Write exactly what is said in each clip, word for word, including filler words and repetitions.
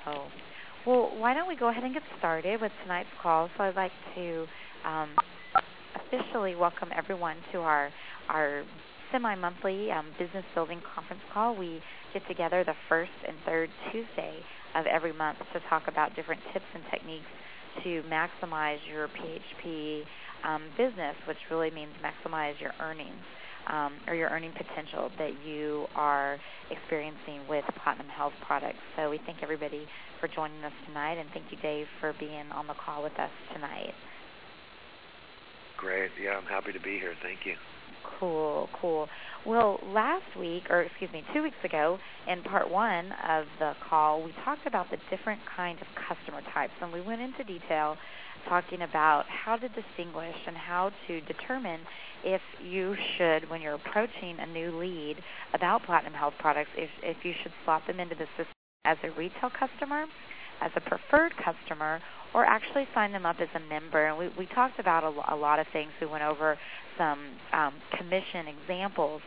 Oh. Well, why don't we go ahead and get started with tonight's call? So I'd like to um, officially welcome everyone to our our semi-monthly um, business building conference call. We get together the first and third Tuesday of every month to talk about different tips and techniques to maximize your P H P um, business, which really means maximize your earnings um, or your earning potential that you are experiencing with Platinum Health products. So we thank everybody for joining us tonight, and thank you, Dave, for being on the call with us tonight. Great. Yeah, I'm happy to be here. Thank you. Cool, cool. Well, last week, or excuse me, two weeks ago, in part one of the call, we talked about the different kind of customer types, and we went into detail talking about how to distinguish and how to determine if you should, when you're approaching a new lead about Platinum Health products, if, if you should slot them into the system as a retail customer, as a preferred customer, or actually sign them up as a member. And we, we talked about a, a lot of things. We went over some um, commission examples,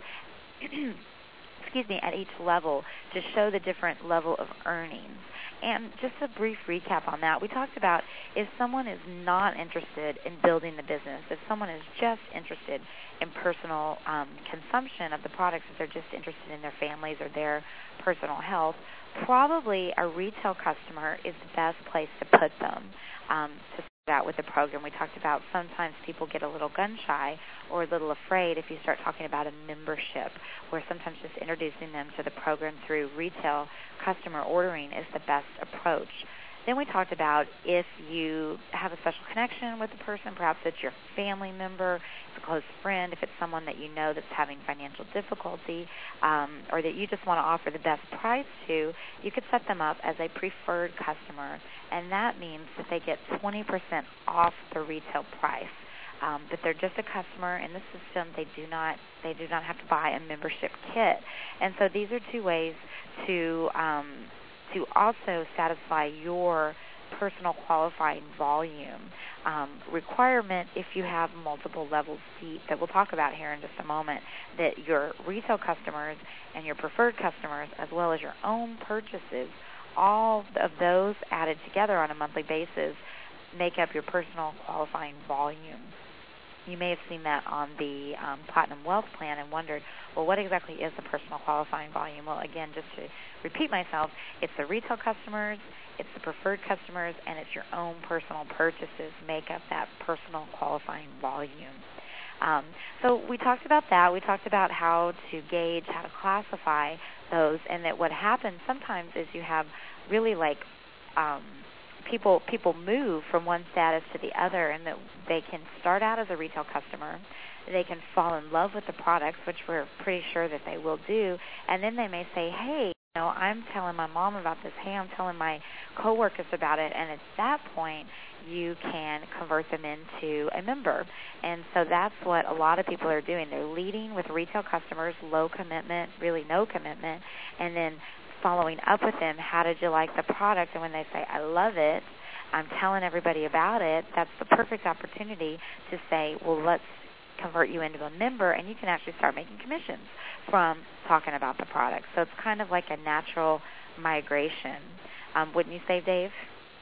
excuse me, at each level to show the different level of earnings. And just a brief recap on that, we talked about if someone is not interested in building the business, if someone is just interested in personal um, consumption of the products, if they're just interested in their families or their personal health, probably a retail customer is the best place to put them um, to start out with the program. We talked about sometimes people get a little gun-shy or a little afraid if you start talking about a membership, where sometimes just introducing them to the program through retail customer ordering is the best approach. Then we talked about if you have a special connection with the person, perhaps it's your family member, it's a close friend, if it's someone that you know that's having financial difficulty, um, or that you just want to offer the best price to, you could set them up as a preferred customer, and that means that they get twenty percent off the retail price. Um, but they're just a customer in the system. They do not they do not have to buy a membership kit. And so these are two ways to um, to also satisfy your personal qualifying volume um, requirement if you have multiple levels deep that we'll talk about here in just a moment, that your retail customers and your preferred customers as well as your own purchases, all of those added together on a monthly basis make up your personal qualifying volume. You may have seen that on the um, Platinum Wealth Plan and wondered, well, what exactly is the personal qualifying volume? Well, again, just to repeat myself, it's the retail customers, it's the preferred customers, and it's your own personal purchases make up that personal qualifying volume. Um, so we talked about that. We talked about how to gauge, how to classify those, and that what happens sometimes is you have really like um, people people move from one status to the other, and that they can start out as a retail customer. They can fall in love with the products, which we're pretty sure that they will do, and then they may say, hey, you know, I'm telling my mom about this. Hey, I'm telling my coworkers about it, and at that point, you can convert them into a member. And so that's what a lot of people are doing. They're leading with retail customers, low commitment, really no commitment, and then following up with them, how did you like the product? And when they say, I love it, I'm telling everybody about it, that's the perfect opportunity to say, well, let's convert you into a member, and you can actually start making commissions from talking about the product. So it's kind of like a natural migration. Um, wouldn't you say, Dave?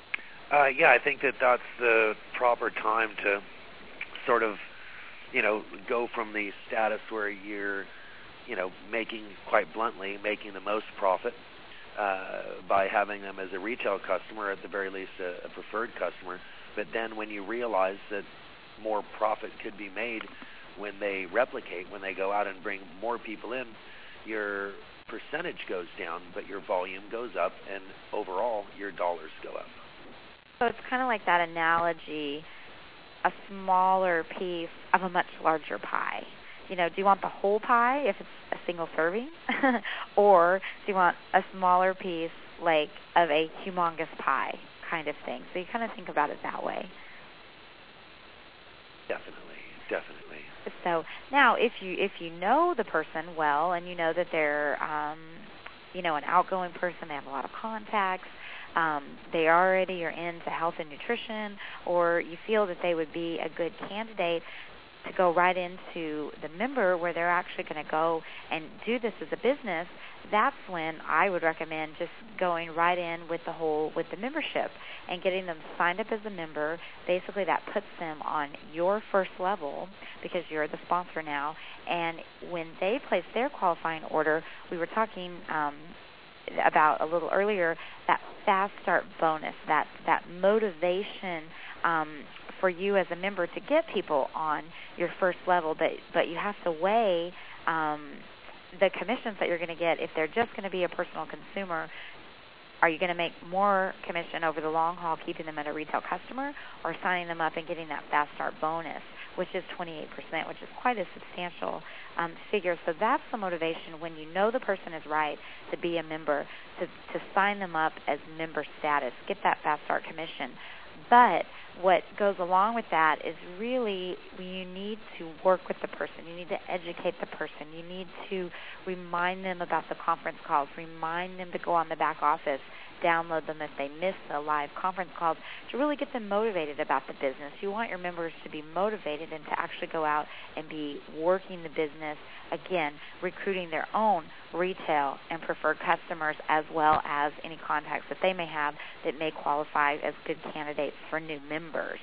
Uh, yeah, I think that that's the proper time to sort of, you know, go from the status where you're, you know, making, quite bluntly, making the most profit uh, by having them as a retail customer, at the very least a, a preferred customer. But then when you realize that more profit could be made when they replicate, when they go out and bring more people in, your percentage goes down, but your volume goes up, and overall your dollars go up. So it's kind of like that analogy, a smaller piece of a much larger pie. You know, do you want the whole pie if it's a single serving? Or do you want a smaller piece, like, of a humongous pie kind of thing? So you kind of think about it that way. Definitely, definitely. So now if you if you know the person well, and you know that they're, um, you know, an outgoing person, they have a lot of contacts, um, they already are into health and nutrition, or you feel that they would be a good candidate, to go right into the member where they're actually going to go and do this as a business, that's when I would recommend just going right in with the whole, with the membership and getting them signed up as a member. Basically, that puts them on your first level because you're the sponsor now. And when they place their qualifying order, we were talking um, about a little earlier, that fast start bonus, that, that motivation um, for you as a member to get people on your first level, but, but you have to weigh um, the commissions that you're going to get. If they're just going to be a personal consumer, are you going to make more commission over the long haul keeping them at a retail customer, or signing them up and getting that fast start bonus, which is twenty-eight percent, which is quite a substantial um, figure. So that's the motivation when you know the person is right to be a member, to, to sign them up as member status, get that fast start commission. But what goes along with that is really you need to work with the person. You need to educate the person. You need to remind them about the conference calls, remind them to go on the back office, download them if they miss the live conference calls, to really get them motivated about the business. You want your members to be motivated and to actually go out and be working the business, again, recruiting their own retail and preferred customers, as well as any contacts that they may have that may qualify as good candidates for new members.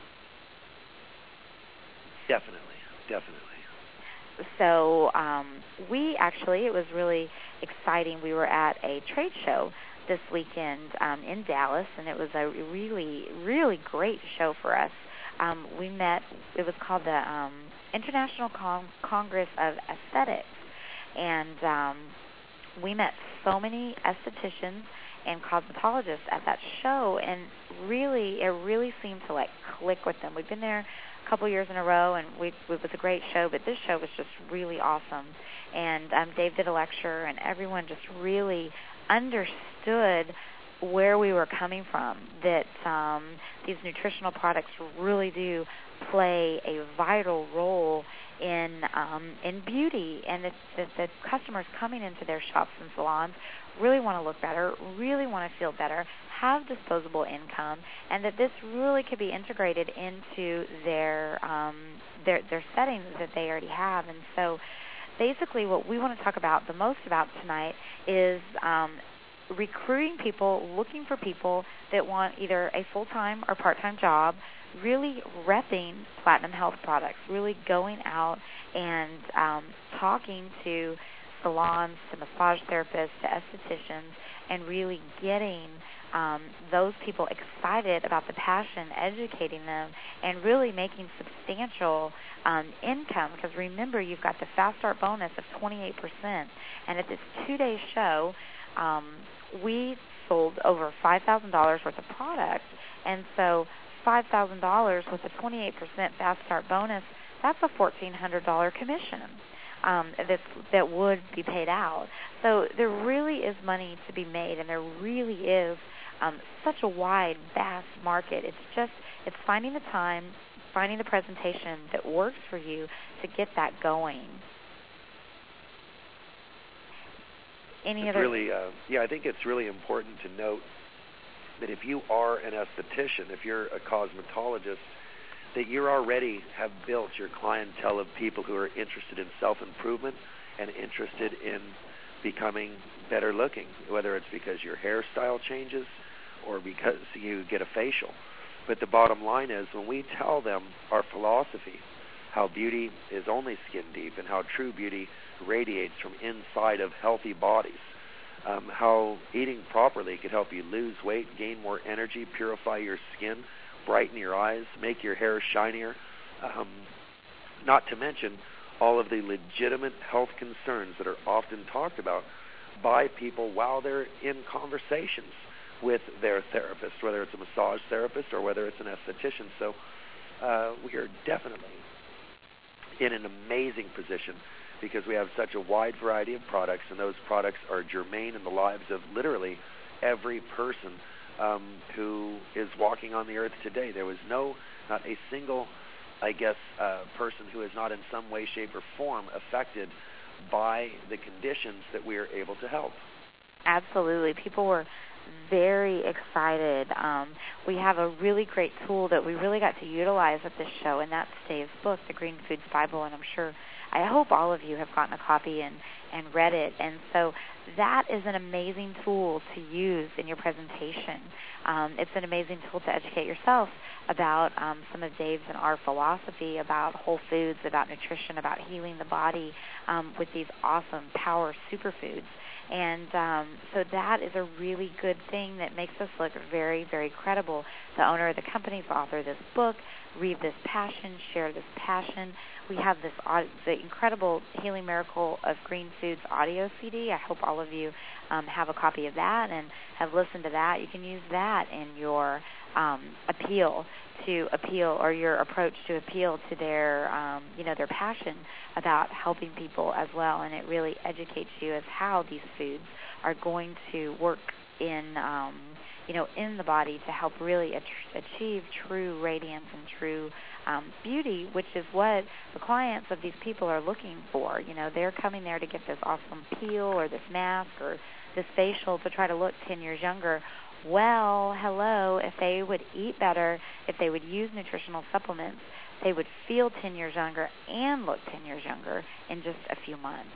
Definitely, definitely. So um, we actually, it was really exciting. We were at a trade show this weekend um, in Dallas, and it was a really, really great show for us. Um, we met, it was called the um, International Con- Congress of Aesthetics, and um, we met so many estheticians and cosmetologists at that show, and really, it really seemed to like click with them. We've been there a couple years in a row, and we, it was a great show, but this show was just really awesome. And um, Dave did a lecture, and everyone just really understood where we were coming from, that um, these nutritional products really do play a vital role in um, in beauty, and that the, the customers coming into their shops and salons really want to look better, really want to feel better, have disposable income, and that this really could be integrated into their um, their their settings that they already have. And so basically what we want to talk about the most about tonight is um, recruiting people, looking for people that want either a full-time or part-time job, really repping Platinum Health products, really going out and um, talking to salons, to massage therapists, to estheticians, and really getting um, those people excited about the passion, educating them, and really making substantial um, income. Because remember, you've got the Fast Start bonus of twenty-eight percent, and at this two-day show, um, we sold over five thousand dollars worth of product, and so five thousand dollars with a twenty-eight percent Fast Start bonus, that's a fourteen hundred dollars commission um, that's, that would be paid out. So there really is money to be made, and there really is um, such a wide, vast market. It's just, it's finding the time, finding the presentation that works for you to get that going. Any it's other? Really, uh, yeah, I think it's really important to note that if you are an esthetician, if you're a cosmetologist, that you already have built your clientele of people who are interested in self-improvement and interested in becoming better looking, whether it's because your hairstyle changes or because you get a facial. But the bottom line is, when we tell them our philosophy, how beauty is only skin deep and how true beauty radiates from inside of healthy bodies, um, how eating properly could help you lose weight, gain more energy, purify your skin, brighten your eyes, make your hair shinier, um, not to mention all of the legitimate health concerns that are often talked about by people while they're in conversations with their therapist, whether it's a massage therapist or whether it's an esthetician. So uh, we are definitely in an amazing position because we have such a wide variety of products, and those products are germane in the lives of literally every person um, who is walking on the earth today. There was no, not a single, I guess, uh, person who is not in some way, shape, or form affected by the conditions that we are able to help. Absolutely. People were very excited. Um, we have a really great tool that we really got to utilize at this show, and that's Dave's book, The Green Foods Bible, and I'm sure, I hope all of you have gotten a copy and, and read it. And so that is an amazing tool to use in your presentation. Um, it's an amazing tool to educate yourself about um, some of Dave's and our philosophy about whole foods, about nutrition, about healing the body um, with these awesome power superfoods. And um, so that is a really good thing that makes us look very, very credible. The owner of the company, the author of this book, read this passion, share this passion. We have this the incredible Healing Miracle of Green Foods audio C D. I hope all of you um, have a copy of that and have listened to that. You can use that in your um, appeal to appeal or your approach to appeal to their um, you know their passion about helping people as well, and it really educates you as how these foods are going to work in um, you know in the body to help really at- achieve true radiance and true um, beauty, which is what the clients of these people are looking for. You know, they're coming there to get this awesome peel or this mask or this facial to try to look ten years younger. Well, hello, if they would eat better, if they would use nutritional supplements, they would feel ten years younger and look ten years younger in just a few months.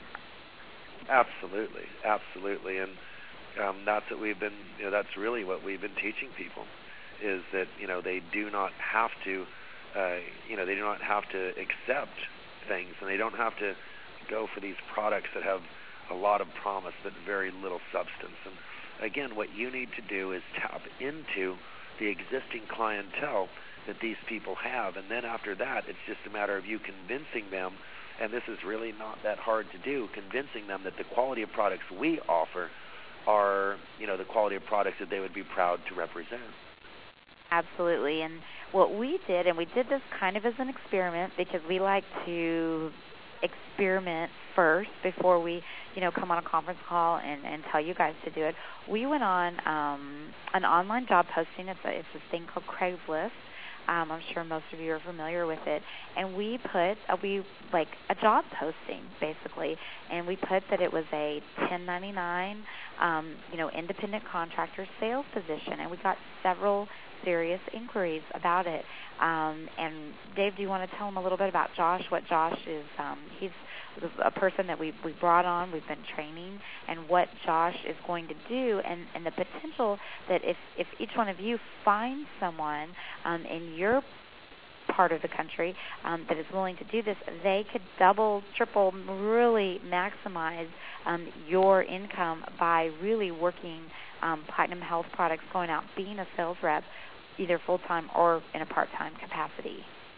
Absolutely, absolutely. And um, that's what we've been, you know, that's really what we've been teaching people is that, you know, they do not have to, uh, you know, they do not have to accept things, and they don't have to go for these products that have a lot of promise but very little substance. And again, what you need to do is tap into the existing clientele that these people have, and then after that, it's just a matter of you convincing them, and this is really not that hard to do, convincing them that the quality of products we offer are, you know, the quality of products that they would be proud to represent. Absolutely, and what we did, and we did this kind of as an experiment because we like to experiment first before we, you know, come on a conference call and, and tell you guys to do it. We went on um, an online job posting. It's a, it's a thing called Craigslist. Um, I'm sure most of you are familiar with it. And we put, a, we like a job posting, basically, and we put that it was a ten ninety-nine, um, you know, independent contractor sales position, and we got several serious inquiries about it. Um, and Dave, do you want to tell them a little bit about Josh, what Josh is? Um, he's a person that we we brought on, we've been training, and what Josh is going to do, and, and the potential that if, if each one of you finds someone um, in your part of the country um, that is willing to do this, they could double, triple, really maximize um, your income by really working um, Platinum Health Products, going out, being a sales rep, either full-time or in a part-time capacity.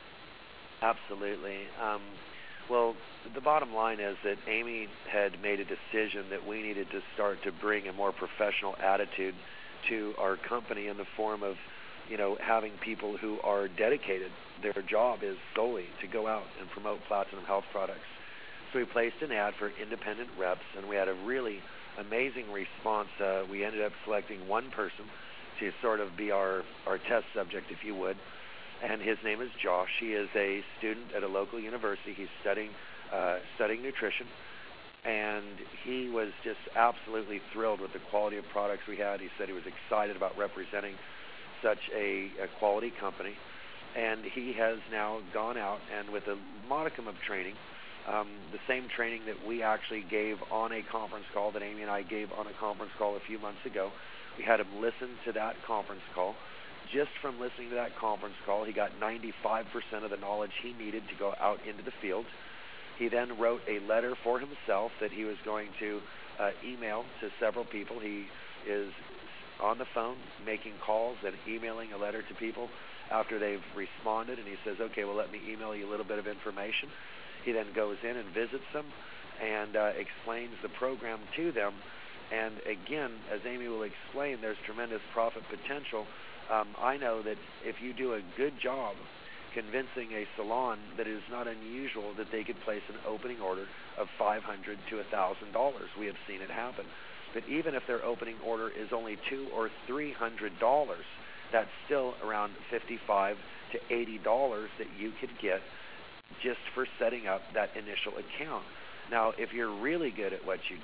Absolutely. Um, well, the bottom line is that Amy had made a decision that we needed to start to bring a more professional attitude to our company in the form of, you know, having people who are dedicated. Their job is solely to go out and promote Platinum Health Products. So we placed an ad for independent reps, and we had a really amazing response. Uh, we ended up selecting one person to sort of be our, our test subject, if you would, and his name is Josh. He is a student at a local university. He's studying uh, studying nutrition, and he was just absolutely thrilled with the quality of products we had. He said he was excited about representing such a, a quality company, and he has now gone out and with a modicum of training, um, the same training that we actually gave on a conference call that Amy and I gave on a conference call a few months ago. We had him listen to that conference call. Just from listening to that conference call, he got ninety-five percent of the knowledge he needed to go out into the field. He then wrote a letter for himself that he was going to uh, email to several people. He is on the phone making calls and emailing a letter to people after they've responded, and he says, okay, well, let me email you a little bit of information. He then goes in and visits them and uh, explains the program to them. And again, as Amy will explain, there's tremendous profit potential. Um, I know that if you do a good job convincing a salon that it is not unusual that they could place an opening order of five hundred dollars to one thousand dollars. We have seen it happen. But even if their opening order is only two or three hundred dollars, that's still around fifty-five to eighty dollars that you could get just for setting up that initial account. Now, if you're really good at what you do,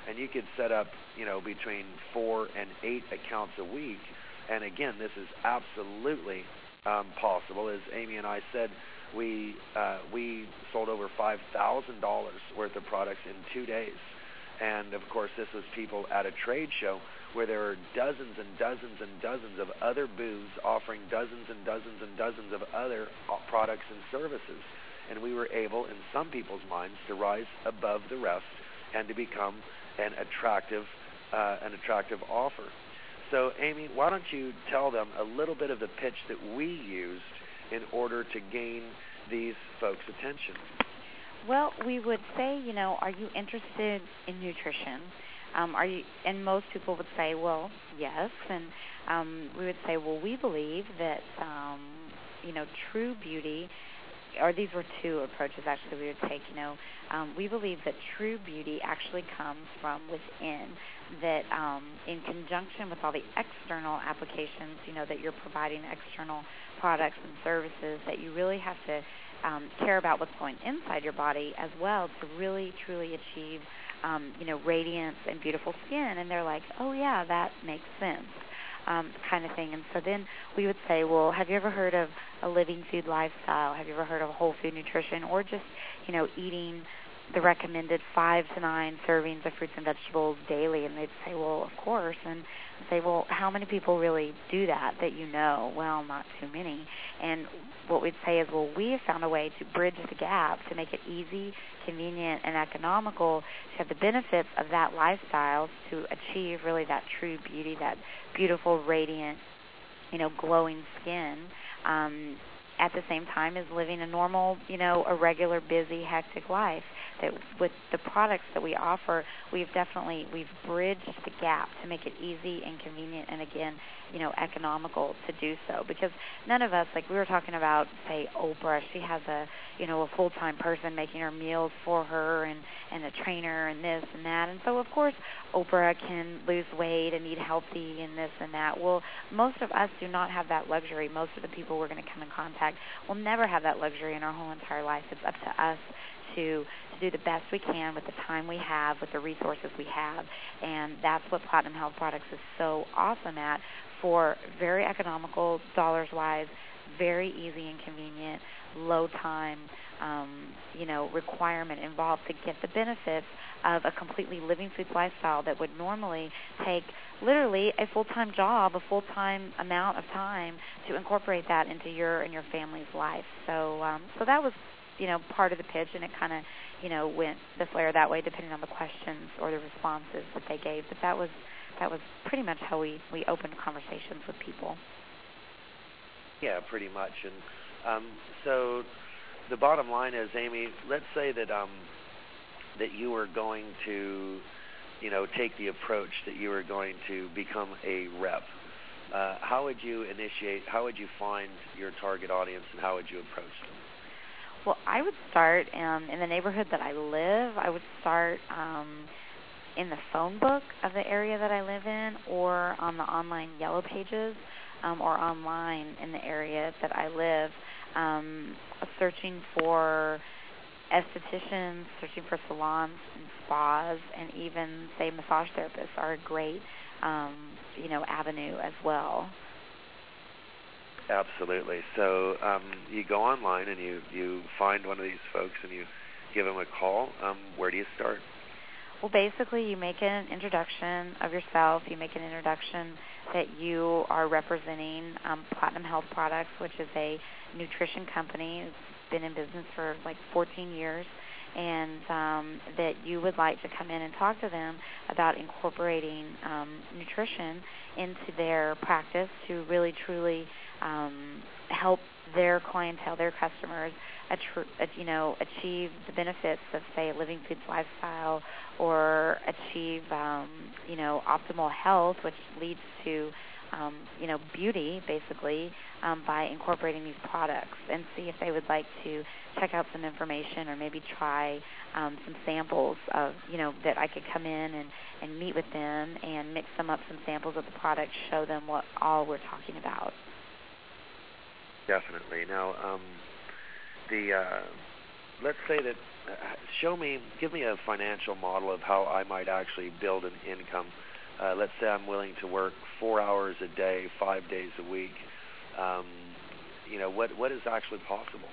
and you could set up, you know, between four and eight accounts a week. And again, this is absolutely um, possible. As Amy and I said, we uh, we sold over five thousand dollars worth of products in two days. And of course, this was people at a trade show where there are dozens and dozens and dozens of other booths offering dozens and dozens and dozens of other products and services. And we were able, in some people's minds, to rise above the rest and to become an attractive, uh, an attractive offer. So, Amy, why don't you tell them a little bit of the pitch that we used in order to gain these folks' attention? Well, we would say, you know, are you interested in nutrition? Um, are you? And most people would say, well, yes. And um, we would say, well, we believe that, um, you know, true beauty, or these were two approaches actually we would take, you know, um, we believe that true beauty actually comes from within, that um, in conjunction with all the external applications, you know, that you're providing external products and services, that you really have to um, care about what's going inside your body as well to really, truly achieve, um, you know, radiance and beautiful skin. And they're like, oh, yeah, that makes sense. Um, kind of thing. And so then we would say, well, have you ever heard of a living food lifestyle? Have you ever heard of whole food nutrition, or just, you know, eating the recommended five to nine servings of fruits and vegetables daily? And they'd say, well, of course. And I'd say, well, how many people really do that that you know? Well, not too many. And what we'd say is, well, we have found a way to bridge the gap to make it easy, convenient, and economical to have the benefits of that lifestyle to achieve really that true beauty, that beautiful, radiant, you know, glowing skin, um, at the same time as living a normal, you know, a regular, busy, hectic life. That with the products that we offer, we've definitely, we've bridged the gap to make it easy and convenient and, again, you know, economical to do so. Because none of us, like we were talking about, say, Oprah, she has a, you know, a full-time person making her meals for her and, and a trainer and this and that. And so, of course, Oprah can lose weight and eat healthy and this and that. Well, most of us do not have that luxury. Most of the people we're going to come in contact will never have that luxury in our whole entire life. It's up to us to, to do the best we can with the time we have, with the resources we have. And that's what Platinum Health Products is so awesome at, for very economical, dollars-wise, very easy and convenient, low time, um, you know, requirement involved to get the benefits of a completely living foods lifestyle that would normally take literally a full-time job, a full-time amount of time to incorporate that into your and your family's life. So, um, so that was, you know, part of the pitch, and it kind of, you know, went this way or that way depending on the questions or the responses that they gave. But that was that was pretty much how we, we opened conversations with people. Yeah, pretty much. And um, so the bottom line is, Amy, let's say that um, that you were going to, you know, take the approach that you were going to become a rep. Uh, how would you initiate, how would you find your target audience, and how would you approach them? Well, I would start um, in the neighborhood that I live. I would start um, in the phone book of the area that I live in, or on the online yellow pages, um, or online in the area that I live, um, searching for estheticians, searching for salons and spas, and even, say, massage therapists are a great, um, you know, avenue as well. Absolutely. So um, you go online and you, you find one of these folks and you give them a call. Um, where do you start? Well, basically, you make an introduction of yourself. You make an introduction that you are representing um, Platinum Health Products, which is a nutrition company. It's been in business for like fourteen years, and um, that you would like to come in and talk to them about incorporating um, nutrition into their practice to really, truly um, help their clientele, their customers, attr- uh, you know, achieve the benefits of, say, a living foods lifestyle, or achieve, um, you know, optimal health, which leads to, um, you know, beauty, basically, um, by incorporating these products, and see if they would like to check out some information or maybe try um, some samples of, you know, that I could come in and, and meet with them and mix them up some samples of the products, show them what all we're talking about. Definitely. Now, um, the uh, let's say that show me, give me a financial model of how I might actually build an income. Uh, let's say I'm willing to work four hours a day, five days a week. Um, you know, what what is actually possible?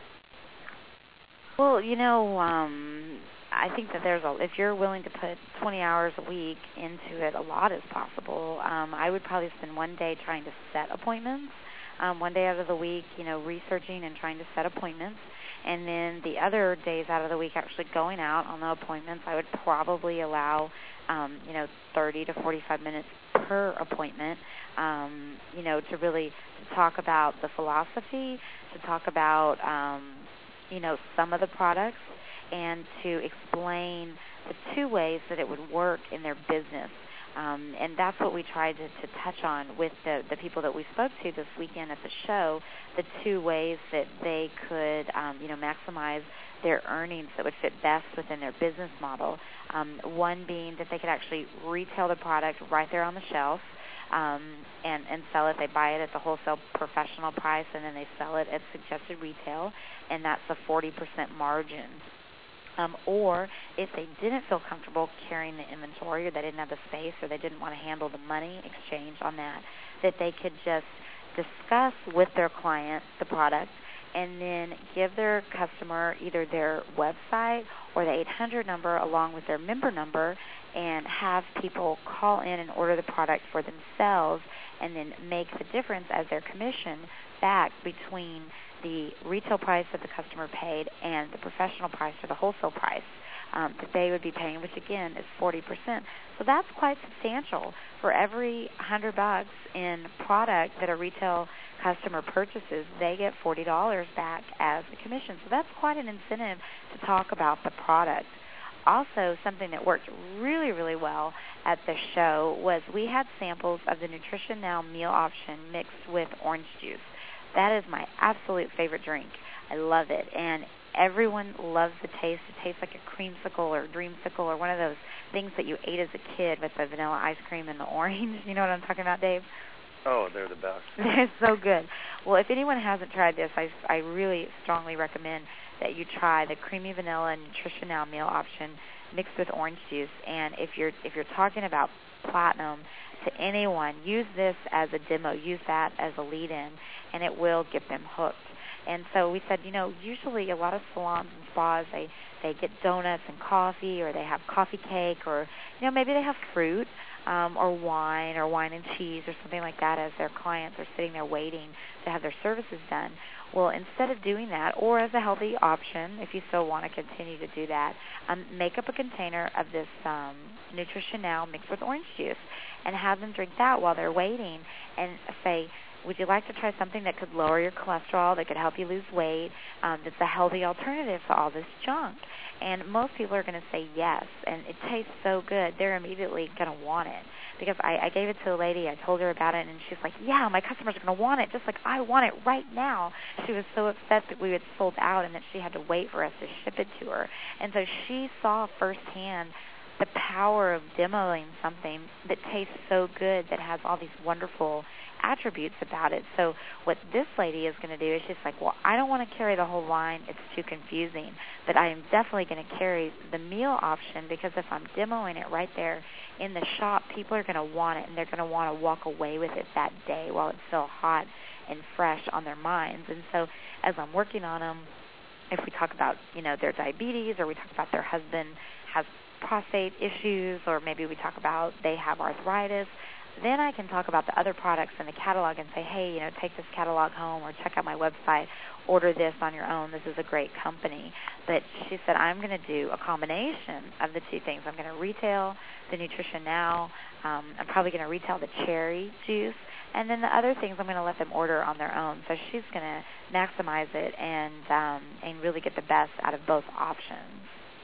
Well, you know, um, I think that there's a, if you're willing to put twenty hours a week into it, a lot is possible. Um, I would probably spend one day trying to set appointments, um, one day out of the week, you know, researching and trying to set appointments. And then the other days out of the week actually going out on the appointments. I would probably allow, um, you know, thirty to forty-five minutes per appointment, um, you know, to really talk about the philosophy, to talk about, um, you know, some of the products, and to explain the two ways that it would work in their business. Um, and that's what we tried to, to touch on with the, the people that we spoke to this weekend at the show, the two ways that they could, um, you know, maximize their earnings that would fit best within their business model. Um, one being that they could actually retail the product right there on the shelf, um, and, and sell it. They buy it at the wholesale professional price, and then they sell it at suggested retail, and that's a forty percent margin. Um, or if they didn't feel comfortable carrying the inventory, or they didn't have the space, or they didn't want to handle the money exchange on that, that they could just discuss with their client the product and then give their customer either their website or the eight hundred number along with their member number, and have people call in and order the product for themselves, and then make the difference as their commission back between the retail price that the customer paid and the professional price or the wholesale price um, that they would be paying, which again is forty percent. So that's quite substantial. For every one hundred bucks in product that a retail customer purchases, they get forty dollars back as a commission. So that's quite an incentive to talk about the product. Also, something that worked really, really well at the show was we had samples of the Nutrition Now meal option mixed with orange juice. That is my absolute favorite drink. I love it. And everyone loves the taste. It tastes like a creamsicle or a dreamsicle or one of those things that you ate as a kid with the vanilla ice cream and the orange. You know what I'm talking about, Dave? Oh, they're the best. They're so good. Well, if anyone hasn't tried this, I, I really strongly recommend that you try the creamy vanilla Nutrition Now meal option mixed with orange juice. And if you're if you're talking about platinum to anyone, use this as a demo. Use that as a lead-in, and it will get them hooked. And so we said, you know, usually a lot of salons and spas, they, they get donuts and coffee, or they have coffee cake, or, you know, maybe they have fruit um, or wine or wine and cheese or something like that as their clients are sitting there waiting to have their services done. Well, instead of doing that, or as a healthy option, if you still want to continue to do that, um, make up a container of this um, Nutrition Now mixed with orange juice and have them drink that while they're waiting, and say, would you like to try something that could lower your cholesterol, that could help you lose weight, um, that's a healthy alternative to all this junk? And most people are going to say yes, and it tastes so good, they're immediately going to want it. Because I, I gave it to a lady, I told her about it, and she's like, yeah, my customers are going to want it just like I want it right now. She was so upset that we had sold out and that she had to wait for us to ship it to her. And so she saw firsthand the power of demoing something that tastes so good, that has all these wonderful attributes about it. So what this lady is going to do is she's like, well, I don't want to carry the whole line. It's too confusing. But I am definitely going to carry the meal option, because if I'm demoing it right there in the shop, people are going to want it, and they're going to want to walk away with it that day while it's still hot and fresh on their minds. And so as I'm working on them, if we talk about, you know, their diabetes, or we talk about their husband has prostate issues, or maybe we talk about they have arthritis, then I can talk about the other products in the catalog and say, hey, you know, take this catalog home, or check out my website, order this on your own. This is a great company. But she said, I'm going to do a combination of the two things. I'm going to retail the Nutrition Now. Um, I'm probably going to retail the cherry juice. And then the other things I'm going to let them order on their own. So she's going to maximize it and um, and really get the best out of both options.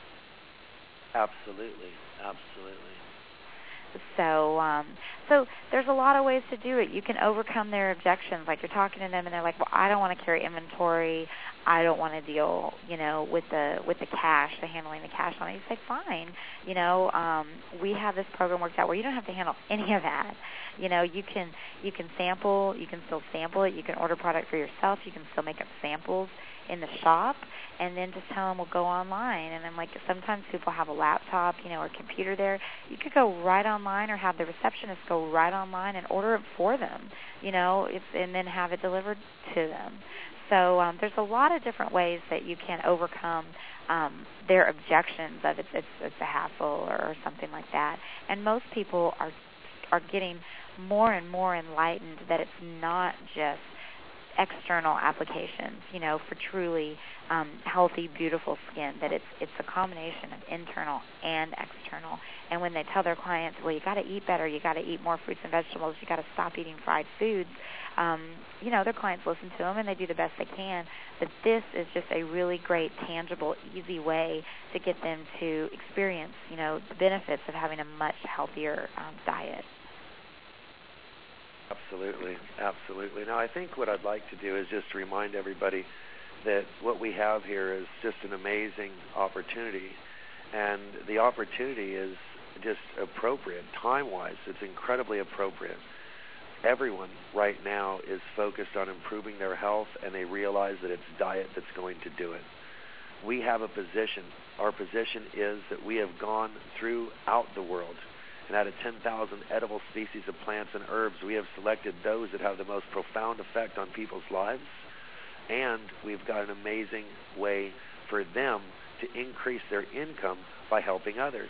Absolutely, absolutely. So um, so there's a lot of ways to do it. You can overcome their objections. Like, you're talking to them and they're like, well, I don't want to carry inventory. I don't want to deal, you know, with the with the cash, the handling the cash on it. You say, fine, you know, um, we have this program worked out where you don't have to handle any of that. You know, you can you can sample, you can still sample it, you can order product for yourself, you can still make up samples in the shop, and then just tell them we'll go online. And then, like, sometimes people have a laptop, you know, or computer there. You could go right online or have the receptionist go right online and order it for them, you know, it's, and then have it delivered to them. So um, there's a lot of different ways that you can overcome um, their objections of it's, it's, it's a hassle or, or something like that. And most people are are getting more and more enlightened that it's not just external applications, you know, for truly um, healthy, beautiful skin, that it's it's a combination of internal and external. And when they tell their clients, well, you got to eat better, you got to eat more fruits and vegetables, you got to stop eating fried foods, um, you know, their clients listen to them and they do the best they can. But this is just a really great, tangible, easy way to get them to experience, you know, the benefits of having a much healthier um, diet. Absolutely, absolutely. Now, I think what I'd like to do is just remind everybody that what we have here is just an amazing opportunity, and the opportunity is just appropriate, time-wise. It's incredibly appropriate. Everyone right now is focused on improving their health, and they realize that it's diet that's going to do it. We have a position. Our position is that we have gone throughout the world, and out of ten thousand edible species of plants and herbs, we have selected those that have the most profound effect on people's lives, and we've got an amazing way for them to increase their income by helping others.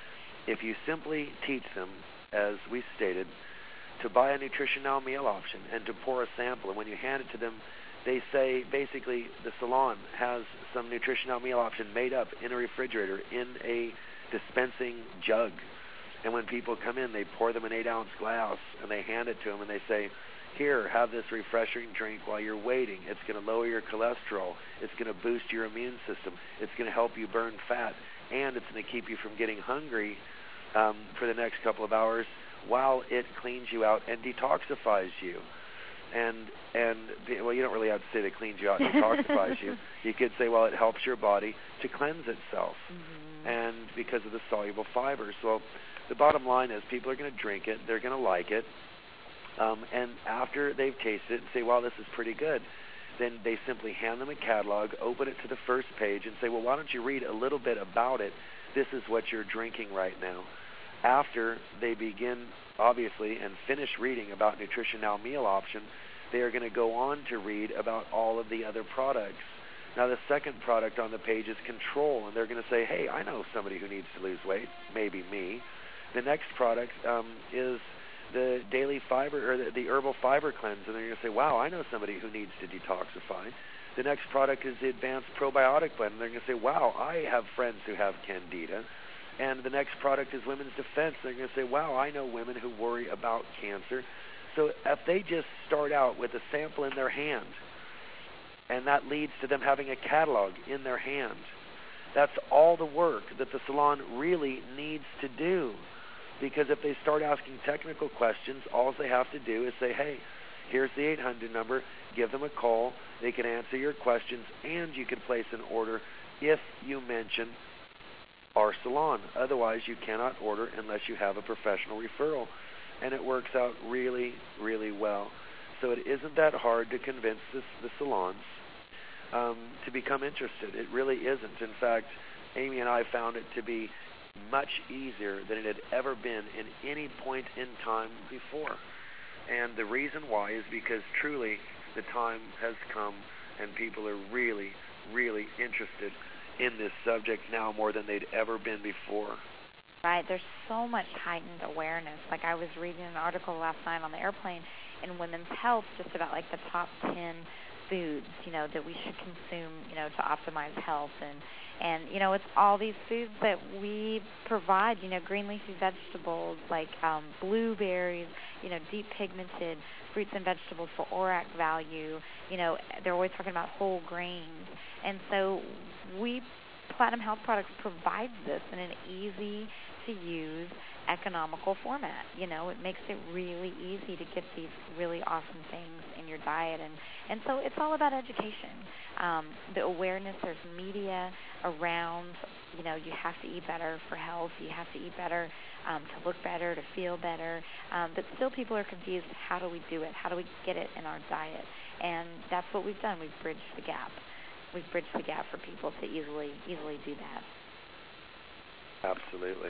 If you simply teach them, as we stated, to buy a Nutrition Now meal option and to pour a sample, and when you hand it to them, they say basically the salon has some Nutrition Now meal option made up in a refrigerator in a dispensing jug. And when people come in, they pour them an eight-ounce glass, and they hand it to them, and they say, here, have this refreshing drink while you're waiting. It's going to lower your cholesterol. It's going to boost your immune system. It's going to help you burn fat. And it's going to keep you from getting hungry um, for the next couple of hours while it cleans you out and detoxifies you. And, and well, you don't really have to say that it cleans you out and detoxifies you. You could say, well, it helps your body to cleanse itself. Mm-hmm. And because of the soluble fibers. Well, the bottom line is people are going to drink it. They're going to like it. Um, and after they've tasted it and say, wow, this is pretty good, then they simply hand them a catalog, open it to the first page, and say, well, why don't you read a little bit about it? This is what you're drinking right now. After they begin, obviously, and finish reading about Nutrition Now meal option, they are going to go on to read about all of the other products. Now, the second product on the page is Control, and they're going to say, hey, I know somebody who needs to lose weight, maybe me. The next product um, is the Daily Fiber, or the, the Herbal Fiber Cleanse, and they're going to say, wow, I know somebody who needs to detoxify. The next product is the Advanced Probiotic Blend, and they're going to say, wow, I have friends who have Candida. And the next product is Women's Defense. They're going to say, wow, I know women who worry about cancer. So if they just start out with a sample in their hand, and that leads to them having a catalog in their hand, that's all the work that the salon really needs to do. Because if they start asking technical questions, all they have to do is say, hey, here's the eight hundred number, give them a call, they can answer your questions, and you can place an order if you mention our salon. Otherwise, you cannot order unless you have a professional referral. And it works out really, really well. So it isn't that hard to convince this, the salons um, to become interested. It really isn't. In fact, Amy and I found it to be much easier than it had ever been in any point in time before. And the reason why is because truly the time has come and people are really, really interested in this subject now more than they'd ever been before. Right. There's so much heightened awareness. Like I was reading an article last night on the airplane in Women's Health just about like the top ten foods, you know, that we should consume, you know, to optimize health. And, and you know, it's all these foods that we provide, you know, green leafy vegetables like um, blueberries, you know, deep pigmented fruits and vegetables for O R A C value. You know, they're always talking about whole grains. And so we, Platinum Health Products, provides this in an easy to use economical format. You know, it makes it really easy to get these really awesome things in your diet. And, and so it's all about education. Um, the awareness, there's media around, you know, you have to eat better for health. You have to eat better um, to look better, to feel better. Um, but still people are confused. How do we do it? How do we get it in our diet? And that's what we've done. We've bridged the gap. We've bridged the gap for people to easily easily do that. Absolutely.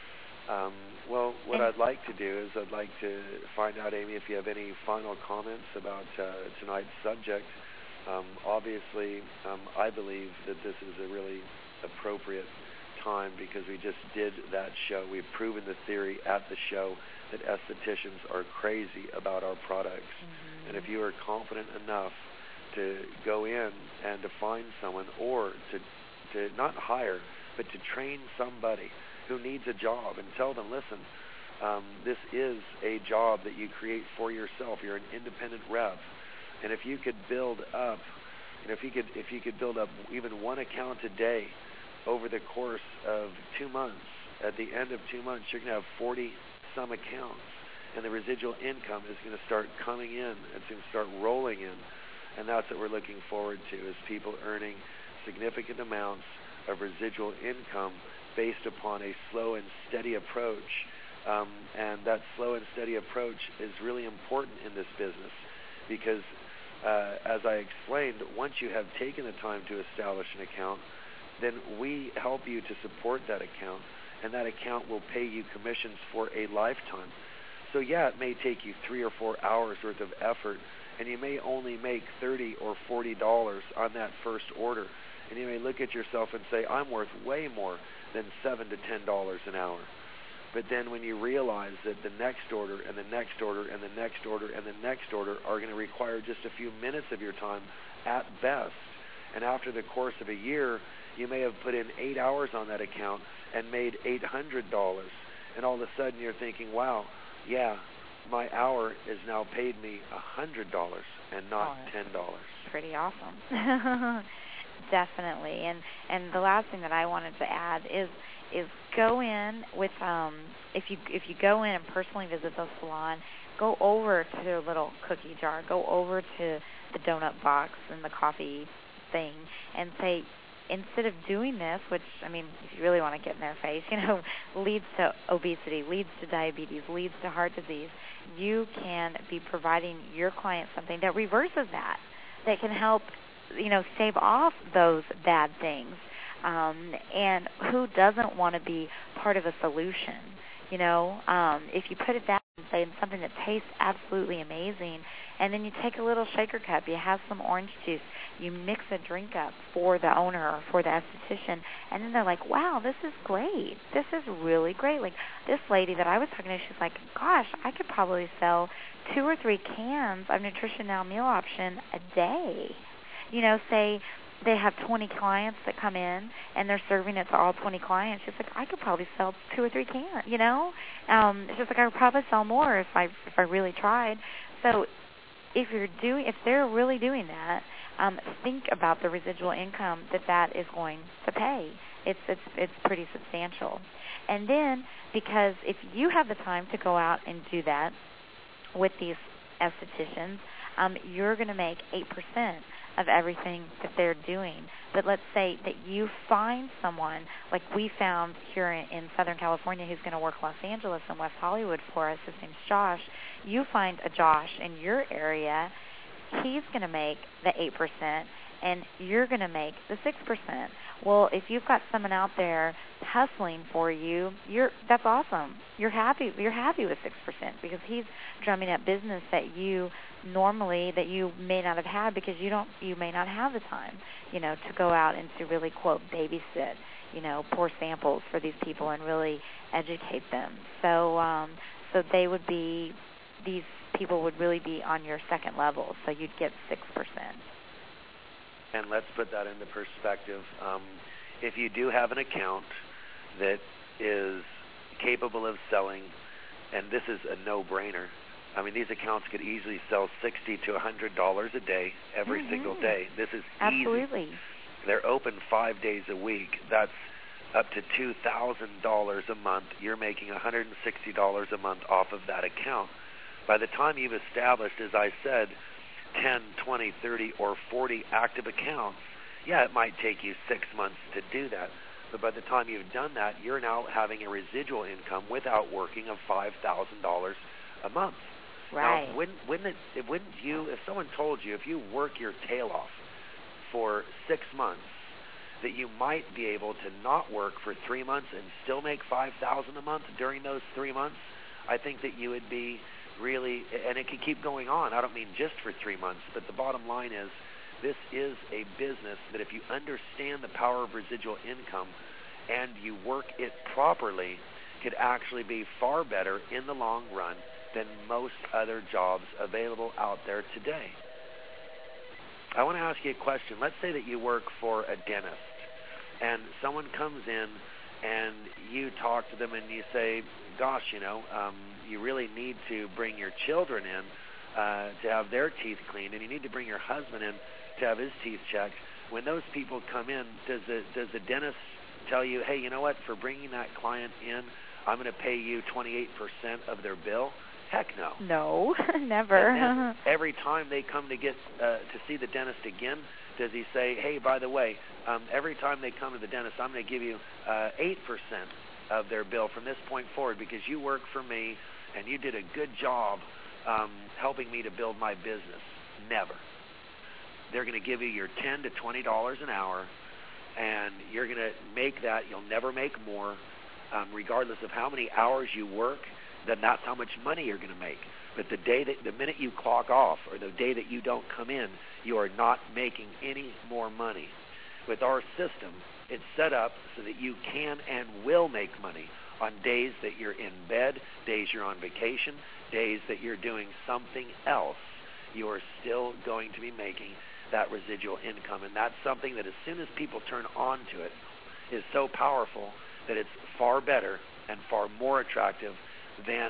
Um, well, what and, I'd like to do is I'd like to find out, Amy, if you have any final comments about uh, tonight's subject. Um, obviously, um, I believe that this is a really appropriate time because we just did that show. We've proven the theory at the show that estheticians are crazy about our products. Mm-hmm. And if you are confident enough to go in and to find someone or to to not hire, but to train somebody who needs a job and tell them, listen, um, this is a job that you create for yourself. You're an independent rep. And if you could build up, and if you could if you could build up even one account a day over the course of two months, at the end of two months, you're going to have forty some accounts. And the residual income is going to start coming in. It's going to start rolling in. And that's what we're looking forward to, is people earning significant amounts of residual income based upon a slow and steady approach. Um, and that slow and steady approach is really important in this business because, uh, as I explained, once you have taken the time to establish an account, then we help you to support that account, and that account will pay you commissions for a lifetime. So, yeah, it may take you three or four hours worth of effort, and you may only make thirty or forty dollars on that first order. And you may look at yourself and say, I'm worth way more than seven to ten dollars an hour. But then when you realize that the next order and the next order and the next order and the next order are going to require just a few minutes of your time at best, and after the course of a year, you may have put in eight hours on that account and made eight hundred dollars. And all of a sudden you're thinking, wow, yeah, my hour has now paid me one hundred dollars and not oh, ten dollars. Pretty awesome. Definitely. And and the last thing that I wanted to add is is go in with um if you if you go in and personally visit the salon, go over to their little cookie jar, go over to the donut box and the coffee thing and say, instead of doing this, which, I mean, if you really want to get in their face, you know, leads to obesity, leads to diabetes, leads to heart disease, you can be providing your client something that reverses that, that can help, you know, stave off those bad things. Um, and who doesn't want to be part of a solution? You know, um, if you put it down and say something that tastes absolutely amazing, and then you take a little shaker cup, you have some orange juice, you mix a drink up for the owner or for the esthetician, and then they're like, wow, this is great. This is really great. Like, this lady that I was talking to, she's like, gosh, I could probably sell two or three cans of Nutrition Now meal option a day. You know, say they have twenty clients that come in and they're serving it to all twenty clients. She's like, I could probably sell two or three cans, you know? Um, she's like, I would probably sell more if I if I really tried. So if you're doing, if they're really doing that, um, think about the residual income that that is going to pay. It's it's it's pretty substantial. And then, because if you have the time to go out and do that with these estheticians, um, you're going to make eight percent of everything that they're doing. But let's say that you find someone, like we found here in, in Southern California, who's going to work Los Angeles and West Hollywood for us. His name's Josh. You find a Josh in your area, he's going to make the eight percent, and you're going to make the six percent. Well, if you've got someone out there hustling for you, you're that's awesome. You're happy. You're happy with six percent because he's drumming up business that you normally that you may not have had because you don't you may not have the time, you know, to go out and to really quote babysit, you know, pour samples for these people and really educate them. So um, so they would be these people would really be on your second level. So you'd get six percent. And let's put that into perspective. Um, if you do have an account that is capable of selling, and this is a no-brainer, I mean, these accounts could easily sell sixty to one hundred dollars a day every mm-hmm. single day. This is Absolutely. easy. They're open five days a week. That's up to two thousand dollars a month, you're making one hundred sixty dollars a month off of that account. By the time you've established, as I said, ten, twenty, thirty, or forty active accounts, yeah, it might take you six months to do that. But by the time you've done that, you're now having a residual income without working of five thousand dollars a month. Right. Now, wouldn't, wouldn't, it, it, wouldn't you, if someone told you, if you work your tail off for six months, that you might be able to not work for three months and still make five thousand dollars a month during those three months, I think that you would be really, and it could keep going on. I don't mean just for three months, but the bottom line is, this is a business that if you understand the power of residual income and you work it properly, could actually be far better in the long run than most other jobs available out there today. I want to ask you a question. Let's say that you work for a dentist and someone comes in and you talk to them and you say, gosh, you know, um, you really need to bring your children in uh, to have their teeth cleaned, and you need to bring your husband in to have his teeth checked. When those people come in, does the, does the dentist tell you, hey, you know what, for bringing that client in, I'm going to pay you twenty-eight percent of their bill? Heck no. No, never. And then every time they come to get uh, to see the dentist again, does he say, hey, by the way, um, every time they come to the dentist, I'm going to give you uh, eight percent of their bill from this point forward because you work for me and you did a good job um, helping me to build my business? Never. They're going to give you your ten to twenty dollars an hour, and you're going to make that. You'll never make more, um, regardless of how many hours you work. Then that's how much money you're going to make. But the day that, the minute you clock off, or the day that you don't come in, you are not making any more money. With our system, it's set up so that you can and will make money on days that you're in bed, days you're on vacation, days that you're doing something else. You are still going to be making that residual income, and that's something that as soon as people turn on to it is so powerful that it's far better and far more attractive than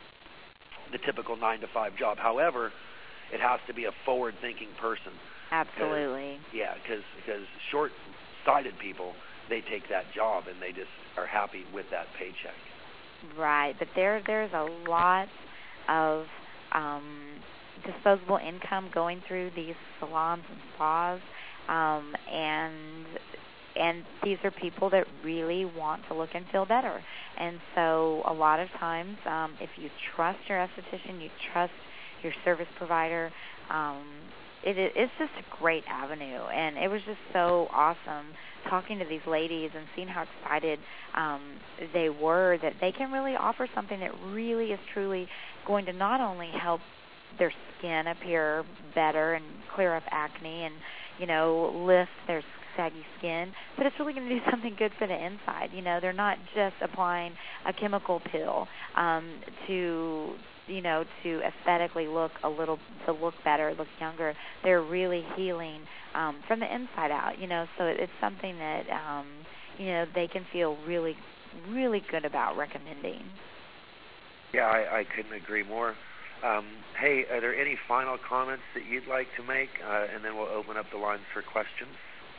the typical nine to five job. However, it has to be a forward-thinking person. Absolutely. Yeah, because because short-sighted people, they take that job and they just are happy with that paycheck. Right, but there there's a lot of um, disposable income going through these salons and spas, um, and and these are people that really want to look and feel better. And so a lot of times, um, if you trust your esthetician, you trust your service provider, um, it, it's just a great avenue. And it was just so awesome talking to these ladies and seeing how excited um, they were that they can really offer something that really is truly going to not only help their skin appear better and clear up acne and, you know, lift their saggy skin, but it's really going to do something good for the inside. You know, they're not just applying a chemical pill um, to, you know, to aesthetically look a little, to look better, look younger. They're really healing um, from the inside out, you know, so it's something that, um, you know, they can feel really, really good about recommending. Yeah, I, I couldn't agree more. Um, hey, are there any final comments that you'd like to make? Uh, and then we'll open up the lines for questions.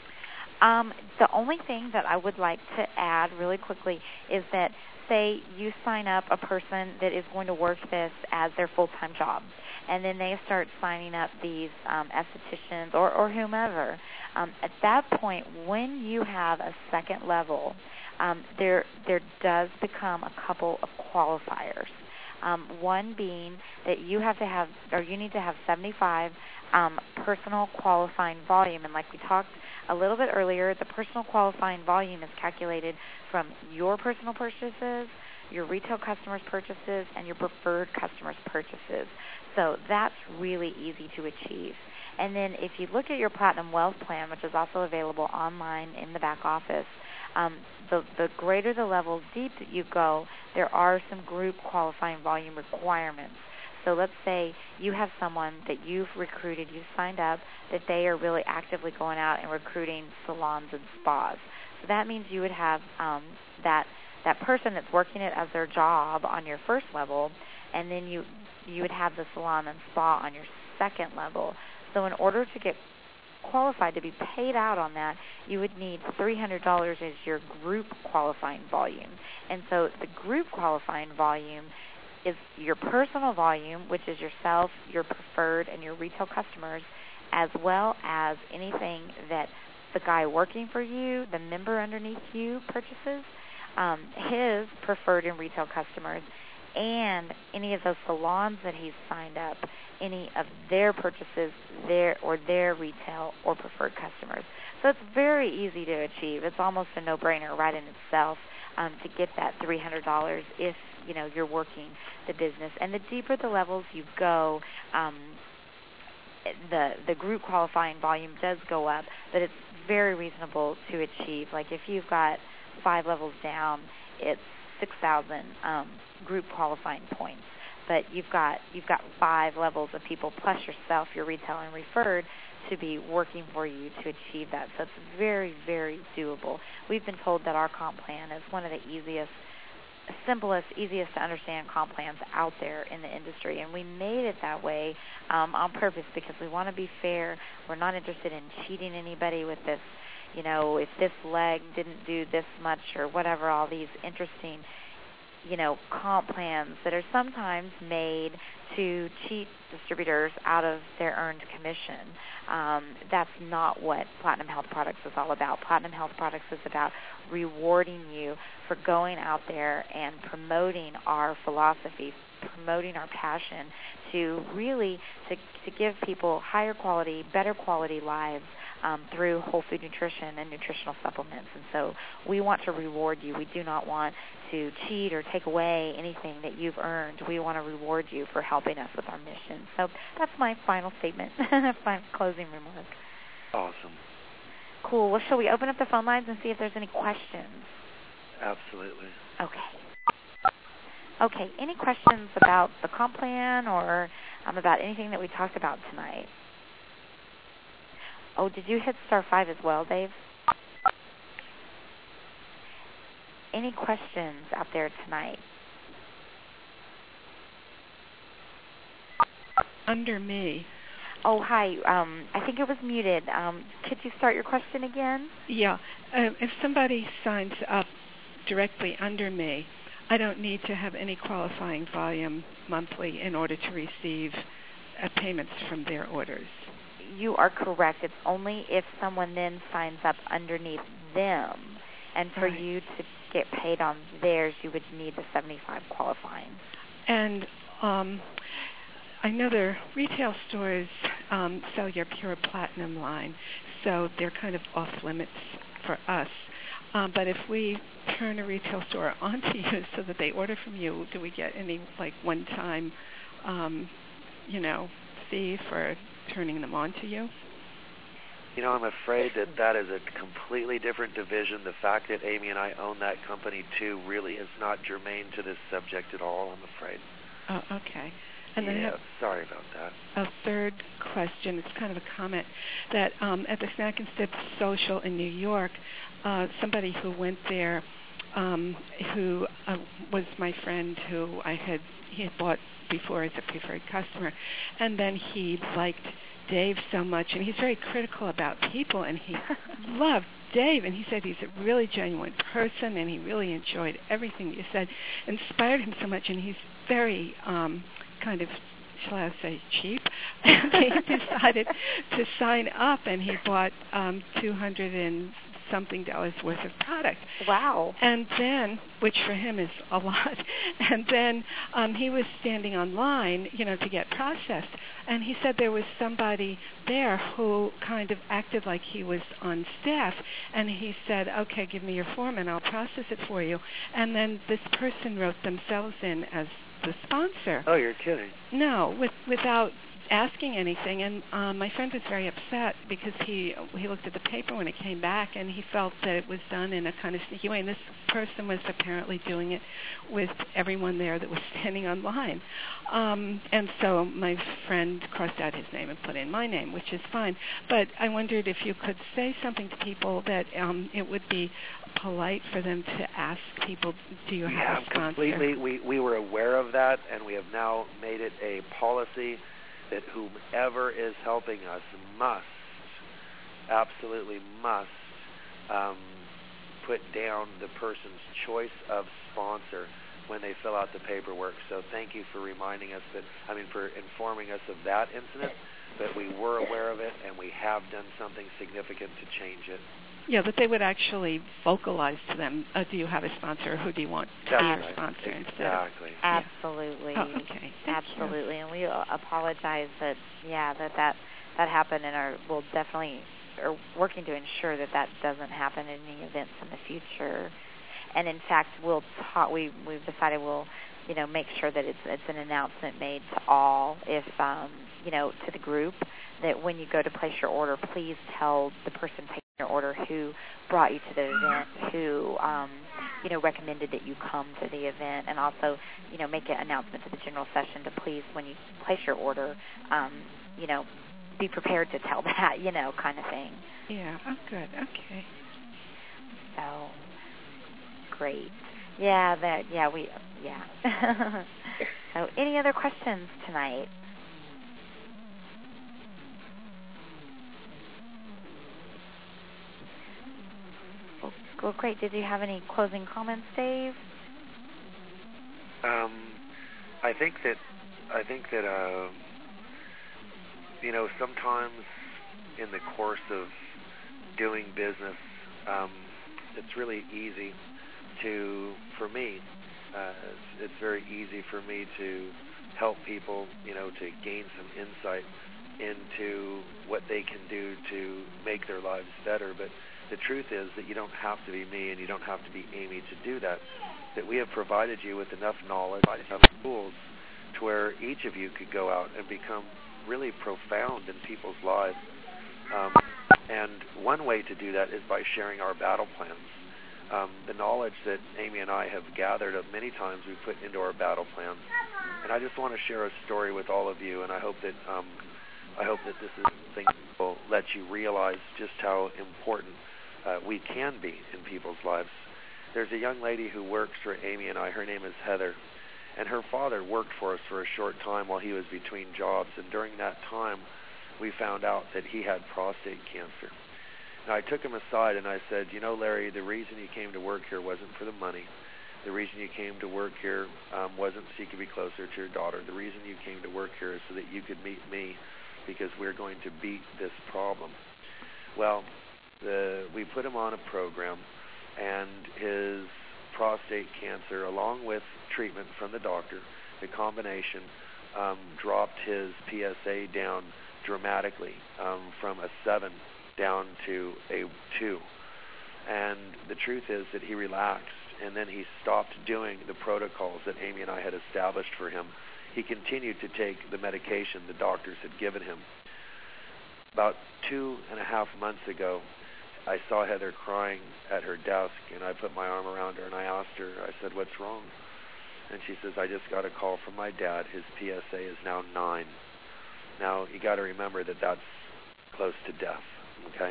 Um, the only thing that I would like to add really quickly is that, say you sign up a person that is going to work this as their full-time job, and then they start signing up these um, estheticians or, or whomever. Um, at that point, when you have a second level, um, there there does become a couple of qualifiers. Um, one being that you have to have, or you need to have seventy-five um, personal qualifying volume, and like we talked a little bit earlier, the personal qualifying volume is calculated from your personal purchases, your retail customers' purchases, and your preferred customers' purchases. So that's really easy to achieve. And then if you look at your Platinum Wealth Plan, which is also available online in the back office, um, the, the greater the levels deep that you go, there are some group qualifying volume requirements. So let's say you have someone that you've recruited, you've signed up, that they are really actively going out and recruiting salons and spas. So that means you would have um, that that person that's working it as their job on your first level, and then you you would have the salon and spa on your second level. So in order to get qualify to be paid out on that, you would need three hundred dollars as your group qualifying volume. And so the group qualifying volume is your personal volume, which is yourself, your preferred, and your retail customers, as well as anything that the guy working for you, the member underneath you, purchases, um, his preferred and retail customers, and any of those salons that he's signed up, any of their purchases, their or their retail or preferred customers. So it's very easy to achieve. It's almost a no-brainer right in itself um, to get that three hundred dollars if you know you're working the business. And the deeper the levels you go, um, the the group qualifying volume does go up, but it's very reasonable to achieve. Like if you've got five levels down, it's six thousand um, group qualifying points. But you've got you've got five levels of people plus yourself, your retail and referred, to be working for you to achieve that. So it's very, very doable. We've been told that our comp plan is one of the easiest, simplest, easiest to understand comp plans out there in the industry, and we made it that way um, on purpose because we want to be fair. We're not interested in cheating anybody with this, you know, if this leg didn't do this much or whatever, all these interesting, you know, comp plans that are sometimes made to cheat distributors out of their earned commission. Um, that's not what Platinum Health Products is all about. Platinum Health Products is about rewarding you for going out there and promoting our philosophy, promoting our passion to really to, to give people higher quality, better quality lives um, through whole food nutrition and nutritional supplements. And so we want to reward you. We do not want to cheat or take away anything that you've earned. We want to reward you for helping us with our mission. So that's my final statement, my closing remark. Awesome. Cool. Well, shall we open up the phone lines and see if there's any questions? Absolutely. Okay. Okay. Any questions about the comp plan or um, about anything that we talked about tonight? Oh, did you hit star five as well, Dave? Any questions out there tonight? Under me. Oh, hi. Um, I think it was muted. Um, could you start your question again? Yeah. Um, if somebody signs up directly under me, I don't need to have any qualifying volume monthly in order to receive uh, payments from their orders. You are correct. It's only if someone then signs up underneath them. And for right. you to get paid on theirs, you would need the seventy-five qualifying. And um, I know the retail stores um, sell your Pure Platinum line, so they're kind of off limits for us. Um, but if we turn a retail store onto you so that they order from you, do we get any like one-time, um, you know, fee for turning them on to you? You know, I'm afraid that that is a completely different division. The fact that Amy and I own that company, too, really is not germane to this subject at all, I'm afraid. Oh, okay. And yeah, then I have sorry about that. A third question, it's kind of a comment, that um, at the Snack and Sip Social in New York, uh, somebody who went there um, who uh, was my friend who I had, he had bought before as a preferred customer, and then he liked Dave so much, and he's very critical about people, and he loved Dave, and he said he's a really genuine person, and he really enjoyed everything you said, inspired him so much, and he's very um, kind of, shall I say, cheap, and he decided to sign up, and he bought um, two hundred and something dollars worth of product. Wow. And then, which for him is a lot, and then um, he was standing online, you know, to get processed, and he said there was somebody there who kind of acted like he was on staff, and he said, okay, give me your form and I'll process it for you. And then this person wrote themselves in as the sponsor. Oh, you're kidding. No, with, without asking anything, and um, my friend was very upset because he he looked at the paper when it came back, and he felt that it was done in a kind of sneaky way, and this person was apparently doing it with everyone there that was standing on line. Um, and so my friend crossed out his name and put in my name, which is fine. But I wondered if you could say something to people that um, it would be polite for them to ask people, do you have yeah, a sponsor? Completely. We, we were aware of that, and we have now made it a policy that whomever is helping us must absolutely must um, put down the person's choice of sponsor when they fill out the paperwork. So thank you for reminding us that, I mean, for informing us of that incident, but we were aware of it, and we have done something significant to change it. Yeah, that they would actually vocalize to them, uh, do you have a sponsor? Who do you want to That's be your right. sponsor instead Exactly. of... Absolutely. Yeah. Oh, okay. Thank Absolutely. you. And we uh, apologize that, yeah, that that, that happened, and are, we'll definitely are working to ensure that that doesn't happen in any events in the future. And in fact, we'll talk, we, we've decided we'll, you know, make sure that it's, it's an announcement made to all, if, um, you know, to the group, that when you go to place your order, please tell the person taking your order who brought you to the event, who, um, you know, recommended that you come to the event, and also, you know, make an announcement to the general session to please, when you place your order, um, you know, be prepared to tell that, you know, kind of thing. Yeah. Oh, good. Okay. So, great. Yeah, that, yeah, we, yeah. So, any other questions tonight? Well, well, great. Did you have any closing comments, Dave? Um, I think that, I think that, uh, you know, sometimes in the course of doing business, um, it's really easy to, for me, uh, it's, it's very easy for me to help people, you know, to gain some insight into what they can do to make their lives better. But the truth is that you don't have to be me and you don't have to be Amy to do that, that we have provided you with enough knowledge, enough tools to where each of you could go out and become really profound in people's lives. Um, and one way to do that is by sharing our battle plans. Um, the knowledge that Amy and I have gathered of many times we put into our battle plans. And I just want to share a story with all of you, and I hope that um, I hope that this is something that will let you realize just how important uh, we can be in people's lives. There's a young lady who works for Amy and I. Her name is Heather, and her father worked for us for a short time while he was between jobs, and during that time we found out that he had prostate cancer. Now, I took him aside and I said, you know, Larry, the reason you came to work here wasn't for the money. The reason you came to work here um, wasn't so you could be closer to your daughter. The reason you came to work here is so that you could meet me, because we're going to beat this problem. Well, the, we put him on a program, and his prostate cancer, along with treatment from the doctor, the combination, um, dropped his P S A down dramatically, um, from a seven down to a two. And the truth is that he relaxed, and then he stopped doing the protocols that Amy and I had established for him. He continued to take the medication the doctors had given him. About two and a half months ago, I saw Heather crying at her desk, and I put my arm around her and I asked her, I said, what's wrong? And she says, I just got a call from my dad. His P S A is now nine. Now, you got to remember that that's close to death, okay?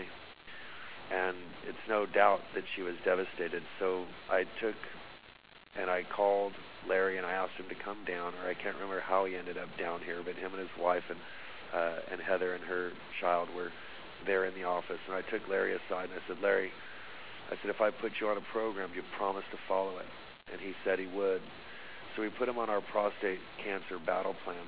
And it's no doubt that she was devastated. So I took and I called Larry and I asked him to come down, or I can't remember how he ended up down here, but him and his wife and uh, and Heather and her child were there in the office. And I took Larry aside and I said, Larry, I said, if I put you on a program, you promise to follow it. And he said he would. So we put him on our prostate cancer battle plan.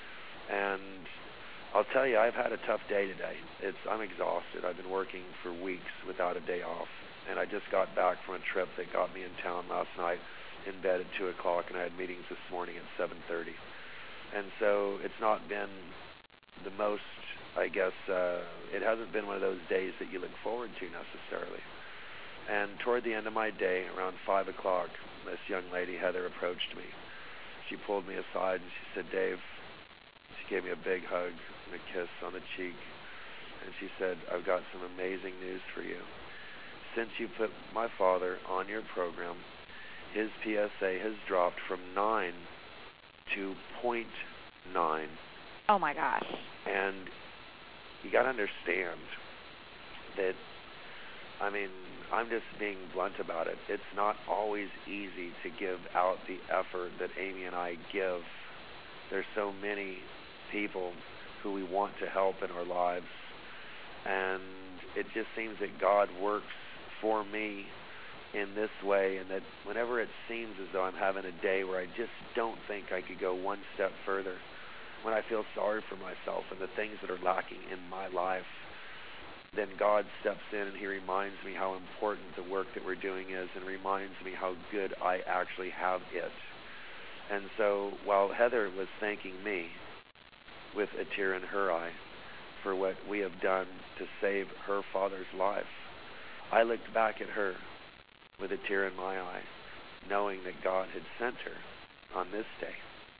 And I'll tell you, I've had a tough day today. It's I'm exhausted. I've been working for weeks without a day off. And I just got back from a trip that got me in town last night, in bed at two o'clock, and I had meetings this morning at seven thirty. And so it's not been the most, I guess, uh, it hasn't been one of those days that you look forward to necessarily. And toward the end of my day, around five o'clock, this young lady, Heather, approached me. She pulled me aside and she said, Dave, she gave me a big hug and a kiss on the cheek. And she said, I've got some amazing news for you. Since you put my father on your program, his P S A has dropped from nine to point nine. Oh, my gosh. And you got to understand that, I mean, I'm just being blunt about it. It's not always easy to give out the effort that Amy and I give. There's so many people who we want to help in our lives, and it just seems that God works for me in this way, and that whenever it seems as though I'm having a day where I just don't think I could go one step further, when I feel sorry for myself and the things that are lacking in my life, then God steps in and he reminds me how important the work that we're doing is, and reminds me how good I actually have it. And so while Heather was thanking me with a tear in her eye for what we have done to save her father's life, I looked back at her with a tear in my eye, knowing that God had sent her on this day.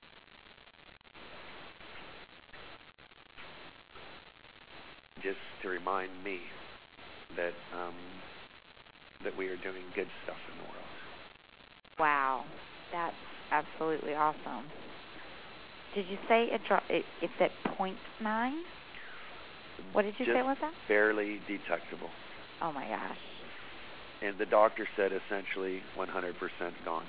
Just to remind me that um, that we are doing good stuff in the world. Wow, that's absolutely awesome. Did you say it dro- it, it's at point nine? What did you Just say it was at? Barely detectable. Oh my gosh. And the doctor said essentially one hundred percent gone.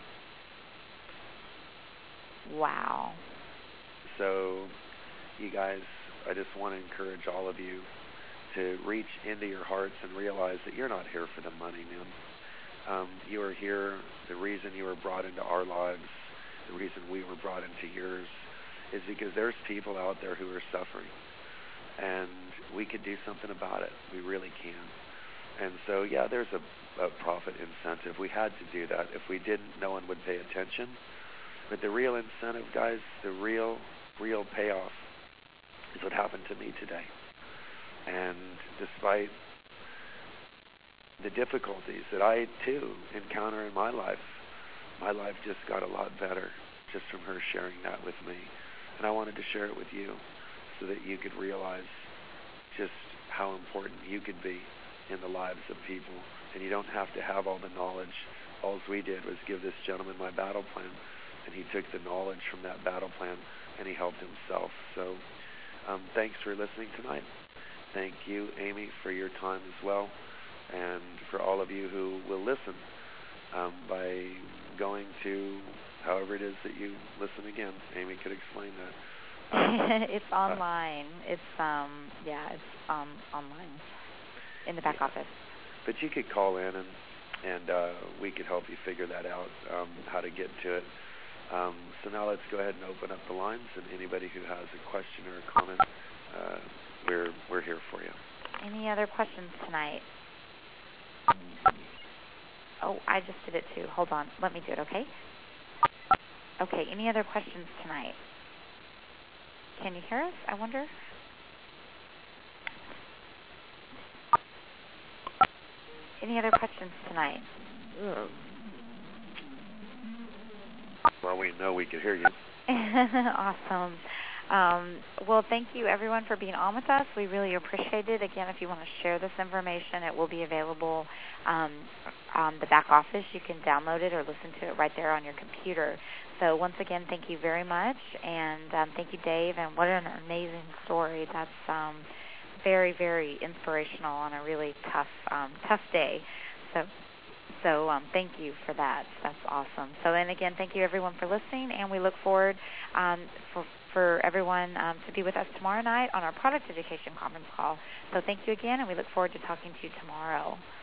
Wow. So, you guys, I just want to encourage all of you to reach into your hearts and realize that you're not here for the money, man. Um, you are here, the reason you were brought into our lives, the reason we were brought into yours, is because there's people out there who are suffering. And we could do something about it. We really can. And so, yeah, there's a, a profit incentive. We had to do that. If we didn't, no one would pay attention. But the real incentive, guys, the real, real payoff is what happened to me today. And despite the difficulties that I, too, encounter in my life, my life just got a lot better just from her sharing that with me. And I wanted to share it with you so that you could realize just how important you could be in the lives of people. And you don't have to have all the knowledge. All we did was give this gentleman my battle plan, and he took the knowledge from that battle plan and he helped himself. So um, thanks for listening tonight. Thank you, Amy, for your time as well, and for all of you who will listen um, by going to however it is that you listen again. Amy could explain that. Um, it's online. Uh, it's um yeah, it's um online in the back yeah. office. But you could call in and and uh, we could help you figure that out, um, how to get to it. Um, so now let's go ahead and open up the lines, and anybody who has a question or a comment, uh, we're we're here for you. Any other questions tonight? Oh, I just did it too. Hold on. Let me do it, okay? Okay, any other questions tonight? Can you hear us, I wonder? Any other questions tonight? Yeah. Well, we know we could hear you. Awesome. Um, well, thank you, everyone, for being on with us. We really appreciate it. Again, if you want to share this information, it will be available um, on the back office. You can download it or listen to it right there on your computer. So once again, thank you very much, and um, thank you, Dave, and what an amazing story. That's um, very, very inspirational on a really tough, um, tough day. So So um, thank you for that. That's awesome. So and again, thank you everyone for listening, and we look forward um, for, for everyone um, to be with us tomorrow night on our product education conference call. So thank you again, and we look forward to talking to you tomorrow.